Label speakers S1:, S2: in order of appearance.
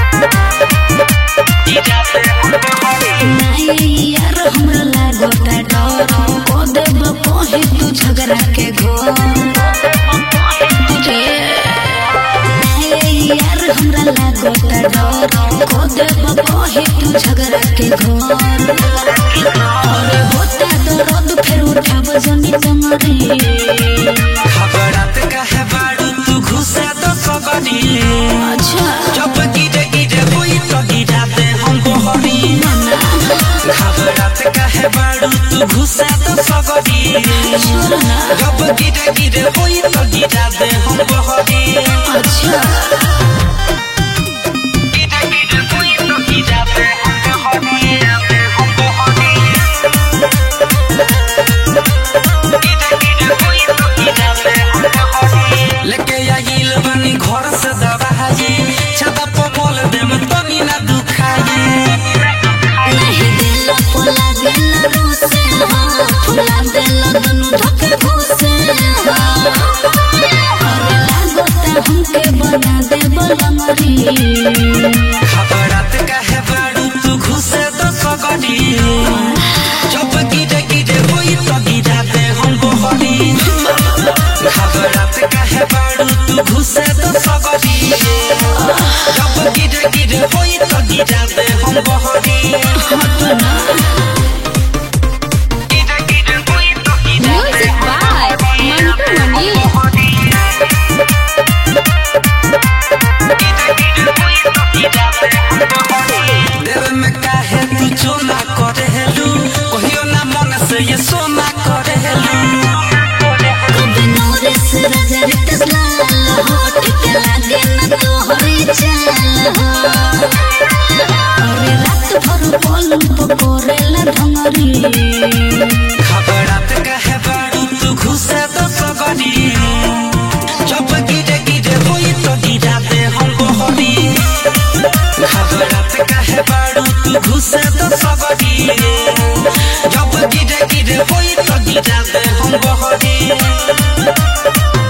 S1: यार हमरा लागोता डर को देब कहीं तू झगड़ा के घर यार हमरा लागोता डर को देब कहीं तू झगड़ा के घर अरे होता दर्द फिर उठाब जनी तंगरी
S2: खबरात काहे बाड़ू तू घुसे तो सगरी
S1: अच्छा
S2: जब गिरे गिरे होई तो गिरा दे हम बहरी खबरात काहे बाड़ू तू घुसे तो सगरी जब गिरे गिरे होई तो गिरा दे हम बहरी
S1: अच्छा
S2: गिरे गिरे होई तो गिरा दे हम बहरी लेके आइल बनी घर से दबाई छाता पर बोल दे में तनी ना दुखाई
S1: नहीं दिल पोला दिल रूसे फुला दिल दुनु धके घुसे अरे लागोता हमके बना दे बलंगरी
S2: खबरात काहे बाड़ू तू घुसे तो सगरी जब गिरे गिरे होई तो गिरा दे हम बहरी खबरात काहे बाड़ू तू घुसे तो सगरी जब गिरे गिरे होई तो गिरा दे हम बहरी
S3: Music by Mantu Mani.
S2: देव में काहे तू चोला करेलू कहियो ना मन से ये सोना करेलू
S1: कभी नोरिस रजर तस्लाल होठ के लागे न तो हरी चाल हो अरे रात भर पलंग पर कोरेला ढंगरी
S2: खबरात काहे बाड़ू तू घुसे तो सगरी जब गिरे गिरे होई तो गिरा दे हम बहरी खबरात काहे बाड़ू तू घुसे तो सगरी जब गिरे गिरे होई तो गिरा दे हम बहरी